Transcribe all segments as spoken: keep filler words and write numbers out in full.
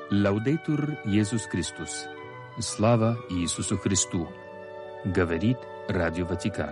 Лаудейтур Иисус Христос. Слава Иисусу Христу. Говорит Радио Ватикан.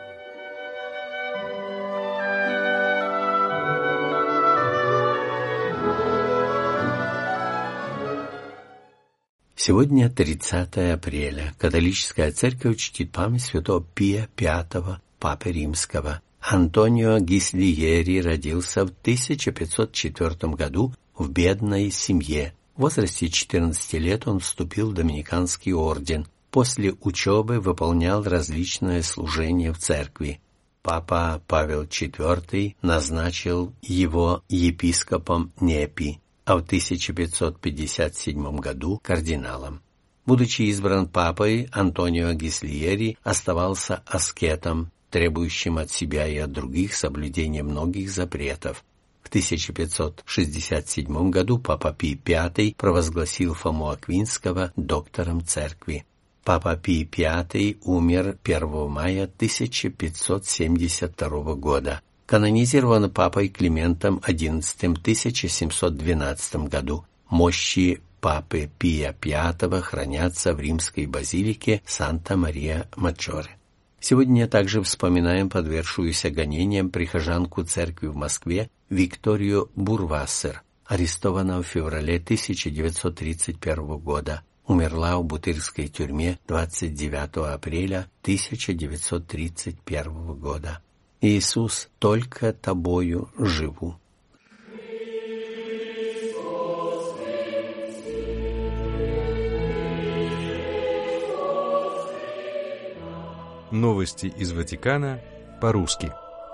Сегодня тридцатое апреля. Католическая церковь чтит память святого Пия Пятого, Папы Римского. Антонио Гислиери родился в тысяча пятьсот четвёртом году в бедной семье. В возрасте четырнадцати лет он вступил в Доминиканский орден. После учебы выполнял различные служения в церкви. Папа Павел четвёртый назначил его епископом Непи, а в тысяча пятьсот пятьдесят седьмом году кардиналом. Будучи избран папой, Антонио Гислиери оставался аскетом, требующим от себя и от других соблюдения многих запретов. В тысяча пятьсот шестьдесят седьмом году папа Пий Пятый провозгласил Фому Аквинского доктором церкви. Папа Пий Пятый умер первого мая тысяча пятьсот семьдесят второго года. Канонизирован папой Климентом одиннадцатым в тысяча семьсот двенадцатом году. Мощи папы Пия Пятого хранятся в римской базилике Санта-Мария-Маджоре. Сегодня также вспоминаем подвергшуюся гонениям прихожанку церкви в Москве Викторию Бурвассер, арестованную в феврале тысяча девятьсот тридцать первого года. Умерла в бутырской тюрьме двадцать девятого апреля тысяча девятьсот тридцать первого года. Иисус, только Тобою живу. Новости из Ватикана по-русски.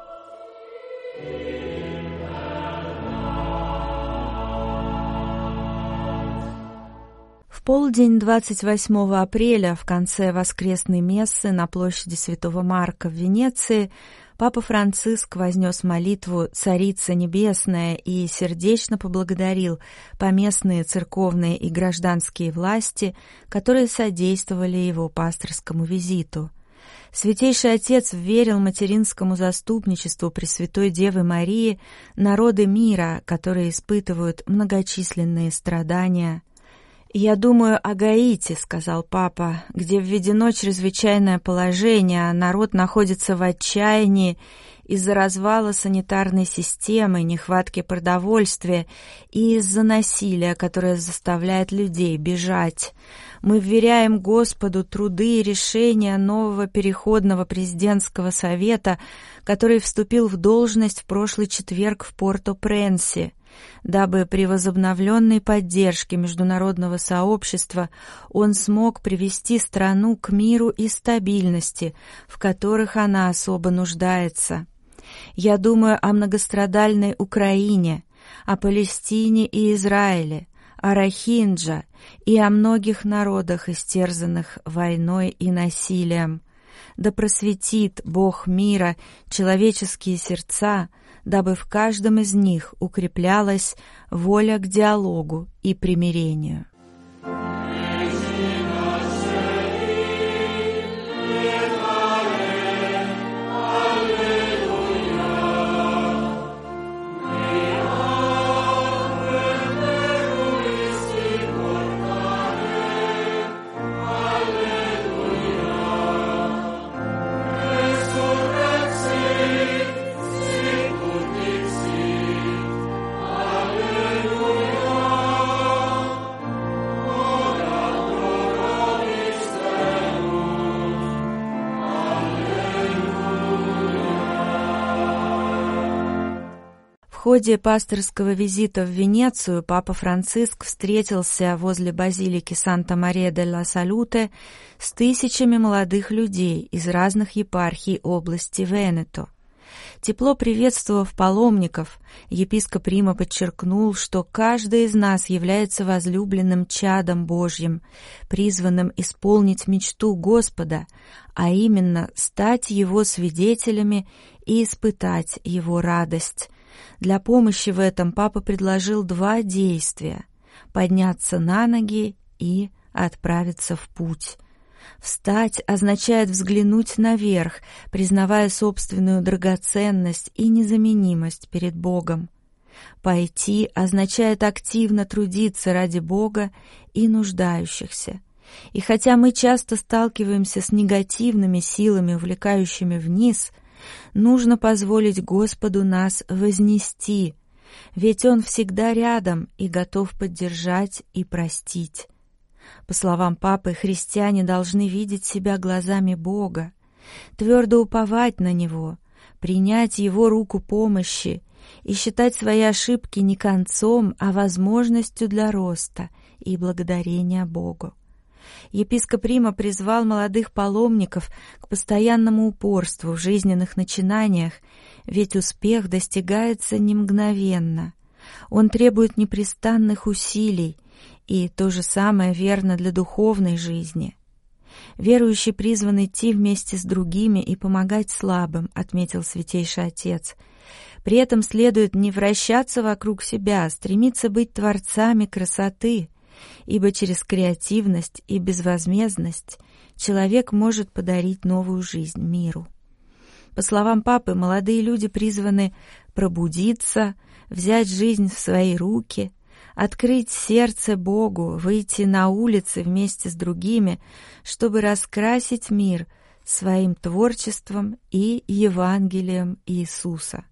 В полдень двадцать восьмого апреля, в конце воскресной мессы на площади Святого Марка в Венеции, Папа Франциск вознес молитву «Царица Небесная» и сердечно поблагодарил поместные церковные и гражданские власти, которые содействовали его пасторскому визиту. Святейший Отец вверил материнскому заступничеству Пресвятой Девы Марии народы мира, которые испытывают многочисленные страдания. «Я думаю о Гаити», — сказал папа, — «где введено чрезвычайное положение, а народ находится в отчаянии из-за развала санитарной системы, нехватки продовольствия и из-за насилия, которое заставляет людей бежать. Мы вверяем Господу труды и решения нового переходного президентского совета, который вступил в должность в прошлый четверг в Порто-Пренсе, дабы при возобновленной поддержке международного сообщества он смог привести страну к миру и стабильности, в которых она особо нуждается. Я думаю о многострадальной Украине, о Палестине и Израиле, о Рохинджа и о многих народах, истерзанных войной и насилием. Да просветит Бог мира человеческие сердца, дабы в каждом из них укреплялась воля к диалогу и примирению. В ходе пасторского визита в Венецию папа Франциск встретился возле базилики Санта-Мария-делла-Салуте с тысячами молодых людей из разных епархий области Венето. Тепло приветствовав паломников, епископ Рима подчеркнул, что каждый из нас является возлюбленным чадом Божьим, призванным исполнить мечту Господа, а именно стать Его свидетелями и испытать Его радость. Для помощи в этом папа предложил два действия – подняться на ноги и отправиться в путь. Встать означает взглянуть наверх, признавая собственную драгоценность и незаменимость перед Богом. Пойти означает активно трудиться ради Бога и нуждающихся. И хотя мы часто сталкиваемся с негативными силами, увлекающими вниз, нужно позволить Господу нас вознести, ведь Он всегда рядом и готов поддержать и простить. По словам Папы, христиане должны видеть себя глазами Бога, твердо уповать на Него, принять Его руку помощи и считать свои ошибки не концом, а возможностью для роста и благодарения Богу. Епископ Рима призвал молодых паломников к постоянному упорству в жизненных начинаниях, ведь успех достигается не мгновенно. Он требует непрестанных усилий, и то же самое верно для духовной жизни. Верующий призван идти вместе с другими и помогать слабым, отметил Святейший Отец. При этом следует не вращаться вокруг себя, а стремиться быть творцами красоты, ибо через креативность и безвозмездность человек может подарить новую жизнь миру. По словам Папы, молодые люди призваны пробудиться, взять жизнь в свои руки, открыть сердце Богу, выйти на улицы вместе с другими, чтобы раскрасить мир своим творчеством и Евангелием Иисуса.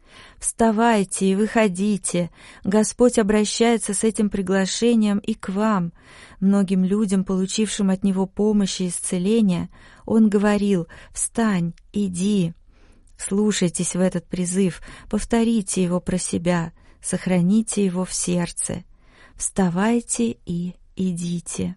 «Вставайте и выходите!» Господь обращается с этим приглашением и к вам. Многим людям, получившим от Него помощь и исцеление, Он говорил: «Встань, иди!» Слушайтесь в этот призыв, повторите его про себя, сохраните его в сердце. Вставайте и идите.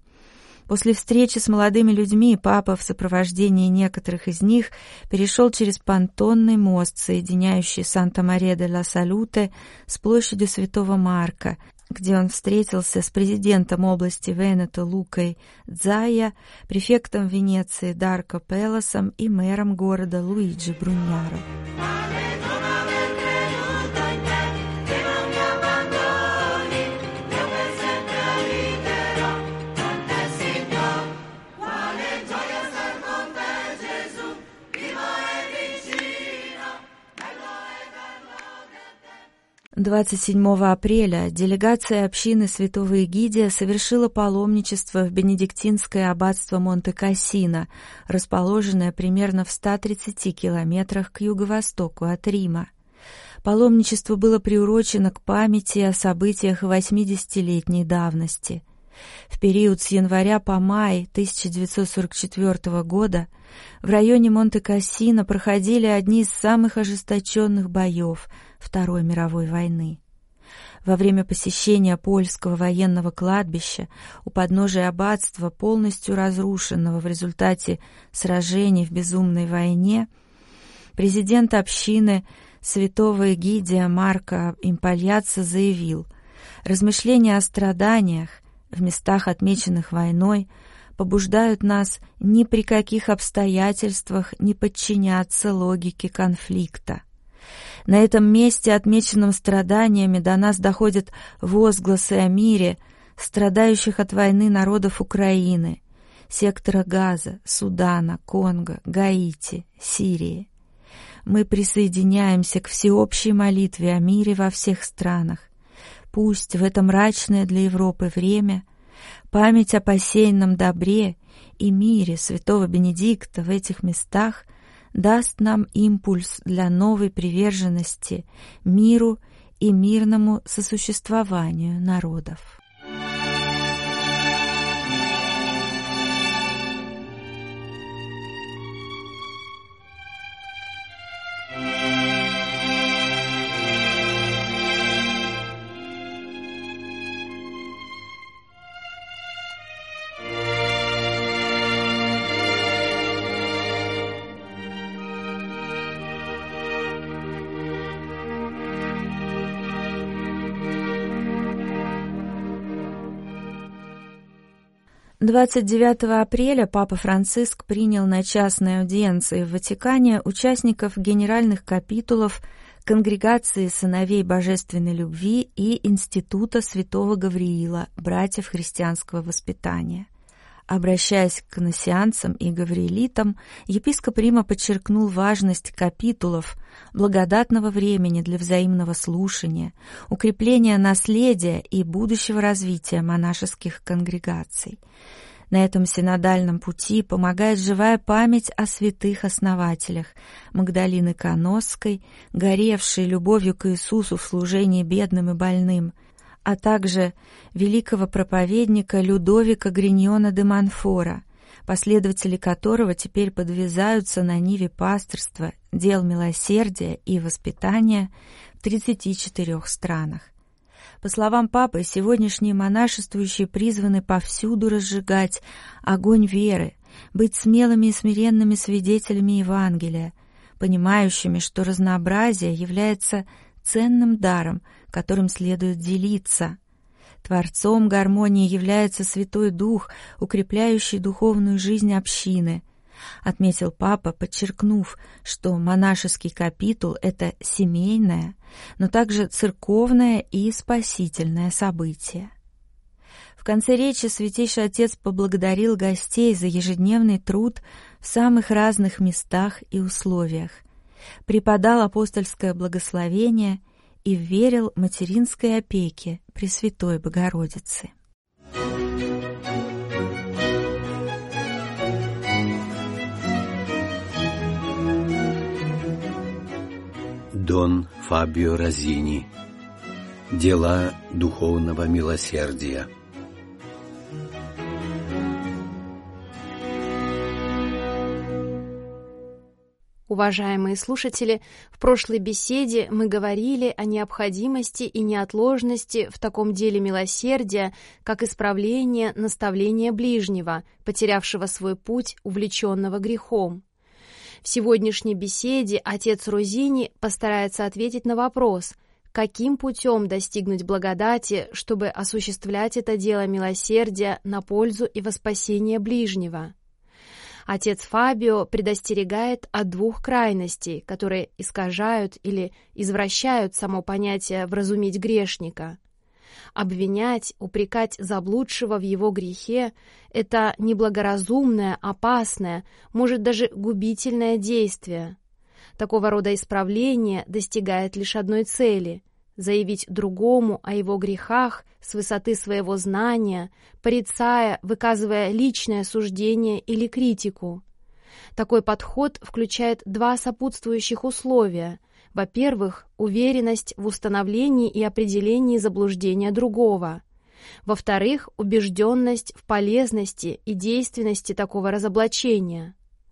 После встречи с молодыми людьми Папа в сопровождении некоторых из них перешел через понтонный мост, соединяющий Санта-Мария-де-ла-Салюте с площадью Святого Марка, где он встретился с президентом области Венето Лукой Дзая, префектом Венеции Дарко Пелосом и мэром города Луиджи Бруньяро. двадцать седьмого апреля делегация общины святого Эгидия совершила паломничество в бенедиктинское аббатство Монте-Кассино, расположенное примерно в ста тридцати километрах к юго-востоку от Рима. Паломничество было приурочено к памяти о событиях восьмидесятилетней давности. В период с января по май тысяча девятьсот сорок четвёртого года в районе Монте-Кассино проходили одни из самых ожесточенных боев Второй мировой войны. Во время посещения польского военного кладбища у подножия аббатства, полностью разрушенного в результате сражений в безумной войне, президент общины святого Эгидия Марко Импальяццо заявил: «Размышления о страданиях в местах, отмеченных войной, побуждают нас ни при каких обстоятельствах не подчиняться логике конфликта. На этом месте, отмеченном страданиями, до нас доходят возгласы о мире страдающих от войны народов Украины, сектора Газа, Судана, Конго, Гаити, Сирии. Мы присоединяемся к всеобщей молитве о мире во всех странах. Пусть в это мрачное для Европы время память о посеянном добре и мире святого Бенедикта в этих местах даст нам импульс для новой приверженности миру и мирному сосуществованию народов». двадцать девятого апреля Папа Франциск принял на частной аудиенции в Ватикане участников генеральных капитулов Конгрегации сыновей Божественной Любви и Института Святого Гавриила, братьев христианского воспитания. Обращаясь к каноссианцам и гавриилитам, епископ Рима подчеркнул важность капитулов, благодатного времени для взаимного слушания, укрепления наследия и будущего развития монашеских конгрегаций. На этом синодальном пути помогает живая память о святых основателях Магдалины Коносской, горевшей любовью к Иисусу в служении бедным и больным, а также великого проповедника Людовика Гриньона де Монфора, последователи которого теперь подвязаются на ниве пасторства, дел милосердия и воспитания в тридцати четырёх странах. По словам папы, сегодняшние монашествующие призваны повсюду разжигать огонь веры, быть смелыми и смиренными свидетелями Евангелия, понимающими, что разнообразие является ценным даром, которым следует делиться. Творцом гармонии является Святой Дух, укрепляющий духовную жизнь общины, отметил папа, подчеркнув, что монашеский капитул — это семейное, но также церковное и спасительное событие. В конце речи Святейший Отец поблагодарил гостей за ежедневный труд в самых разных местах и условиях, преподал апостольское благословение и верил материнской опеке Пресвятой Богородицы. Дон Фабио Розини. Дела духовного милосердия. Уважаемые слушатели, в прошлой беседе мы говорили о необходимости и неотложности в таком деле милосердия, как исправление наставления ближнего, потерявшего свой путь, увлеченного грехом. В сегодняшней беседе отец Розини постарается ответить на вопрос, каким путем достигнуть благодати, чтобы осуществлять это дело милосердия на пользу и во спасение ближнего. Отец Фабио предостерегает от двух крайностей, которые искажают или извращают само понятие «вразумить грешника». Обвинять, упрекать заблудшего в его грехе – это неблагоразумное, опасное, может даже губительное действие. Такого рода исправление достигает лишь одной цели – заявить другому о его грехах с высоты своего знания, порицая, выказывая личное суждение или критику. Такой подход включает два сопутствующих условия. Во-первых, уверенность в установлении и определении заблуждения другого. Во-вторых, убежденность в полезности и действенности такого разоблачения.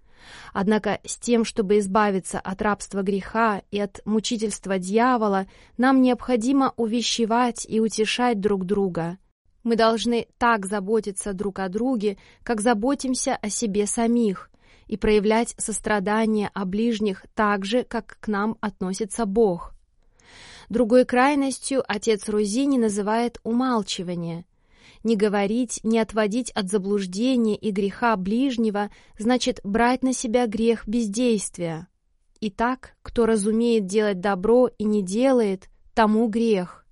Однако с тем, чтобы избавиться от рабства греха и от мучительства дьявола, нам необходимо увещевать и утешать друг друга. Мы должны так заботиться друг о друге, как заботимся о себе самих, и проявлять сострадание о ближних так же, как к нам относится Бог. Другой крайностью отец Розини называет умалчивание. Не говорить, не отводить от заблуждения и греха ближнего значит брать на себя грех бездействия. Итак, кто разумеет делать добро и не делает, тому грех.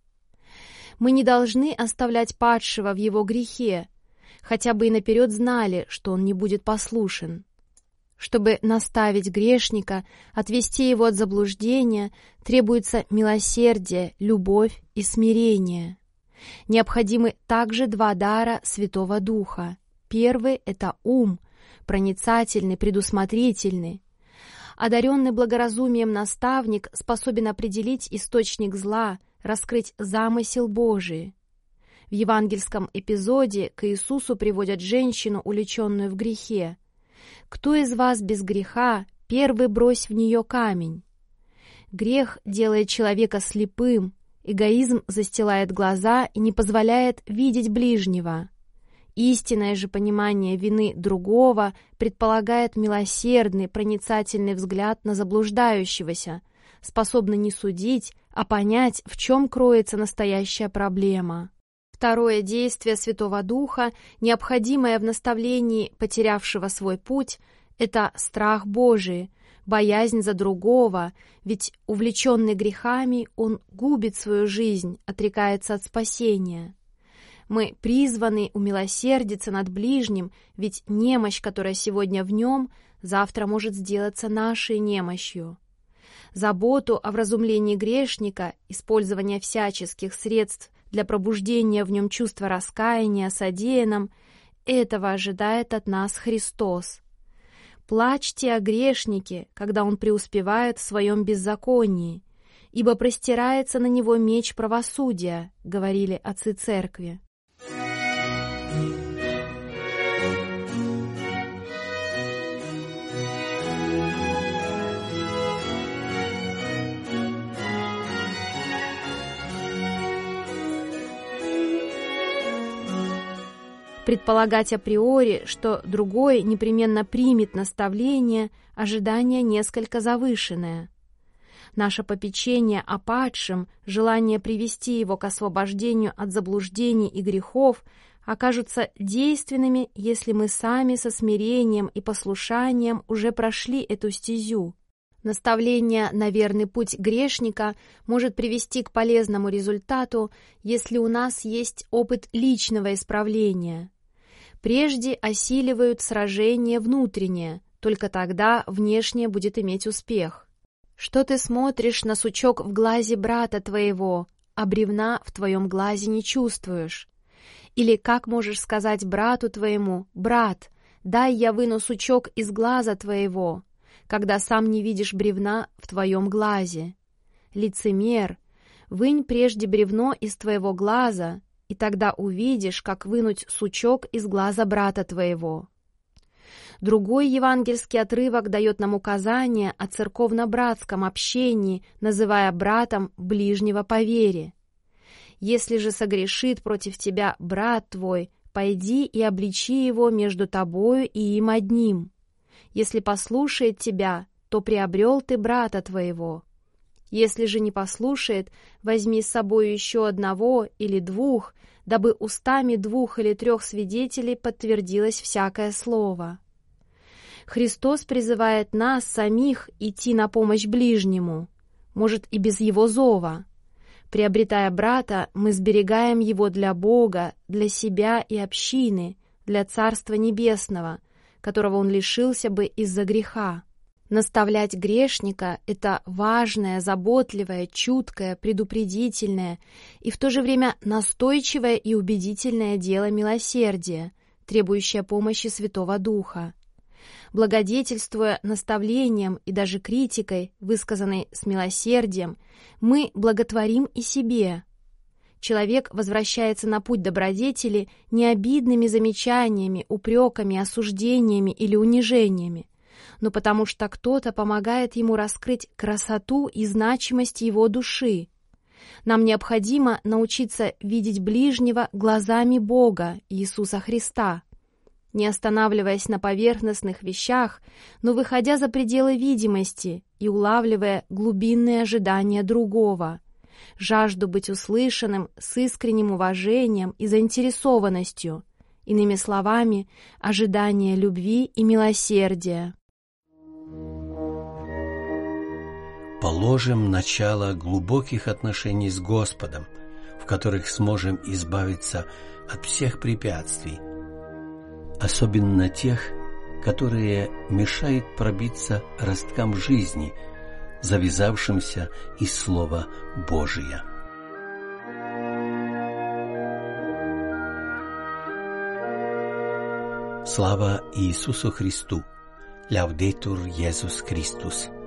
Мы не должны оставлять падшего в его грехе, хотя бы и наперед знали, что он не будет послушен. Чтобы наставить грешника, отвести его от заблуждения, требуется милосердие, любовь и смирение. Необходимы также два дара Святого Духа. Первый — это ум, проницательный, предусмотрительный. Одаренный благоразумием наставник способен определить источник зла, раскрыть замысел Божий. В евангельском эпизоде к Иисусу приводят женщину, увлеченную в грехе. «Кто из вас без греха, первый брось в нее камень». Грех делает человека слепым, эгоизм застилает глаза и не позволяет видеть ближнего. Истинное же понимание вины другого предполагает милосердный, проницательный взгляд на заблуждающегося, способный не судить, а понять, в чем кроется настоящая проблема. Второе действие Святого Духа, необходимое в наставлении потерявшего свой путь, это страх Божий, боязнь за другого, ведь, увлеченный грехами, он губит свою жизнь, отрекается от спасения. Мы призваны умилосердиться над ближним, ведь немощь, которая сегодня в нем, завтра может сделаться нашей немощью. Заботу о вразумлении грешника, использование всяческих средств для пробуждения в нем чувства раскаяния о содеянном — этого ожидает от нас Христос. Плачьте о грешнике, когда он преуспевает в своем беззаконии, ибо простирается на него меч правосудия, говорили отцы церкви. Предполагать априори, что другой непременно примет наставление, ожидание несколько завышенное. Наше попечение о падшем, желание привести его к освобождению от заблуждений и грехов окажутся действенными, если мы сами со смирением и послушанием уже прошли эту стезю. Наставление на верный путь грешника может привести к полезному результату, если у нас есть опыт личного исправления. Прежде осиливают сражение внутреннее, только тогда внешнее будет иметь успех. Что ты смотришь на сучок в глазе брата твоего, а бревна в твоем глазе не чувствуешь? Или как можешь сказать брату твоему: «Брат, дай я выну сучок из глаза твоего», когда сам не видишь бревна в твоем глазе? Лицемер, вынь прежде бревно из твоего глаза, и тогда увидишь, как вынуть сучок из глаза брата твоего. Другой евангельский отрывок дает нам указание о церковно-братском общении, называя братом ближнего по вере. «Если же согрешит против тебя брат твой, пойди и обличи его между тобою и им одним. Если послушает тебя, то приобрел ты брата твоего. Если же не послушает, возьми с собой еще одного или двух, дабы устами двух или трех свидетелей подтвердилось всякое слово». Христос призывает нас самих идти на помощь ближнему, может, и без его зова. Приобретая брата, мы сберегаем его для Бога, для себя и общины, для Царства Небесного, которого он лишился бы из-за греха. Наставлять грешника — это важное, заботливое, чуткое, предупредительное и в то же время настойчивое и убедительное дело милосердия, требующее помощи Святого Духа. Благодетельствуя наставлением и даже критикой, высказанной с милосердием, мы благотворим и себе. Человек возвращается на путь добродетели не обидными замечаниями, упреками, осуждениями или унижениями, но потому что кто-то помогает ему раскрыть красоту и значимость его души. Нам необходимо научиться видеть ближнего глазами Бога, Иисуса Христа, не останавливаясь на поверхностных вещах, но выходя за пределы видимости и улавливая глубинные ожидания другого, жажду быть услышанным с искренним уважением и заинтересованностью, иными словами, ожидание любви и милосердия. Положим начало глубоких отношений с Господом, в которых сможем избавиться от всех препятствий, особенно тех, которые мешают пробиться росткам жизни, завязавшимся из Слова Божия. Слава Иисусу Христу! Лаудетур Иисус Христос!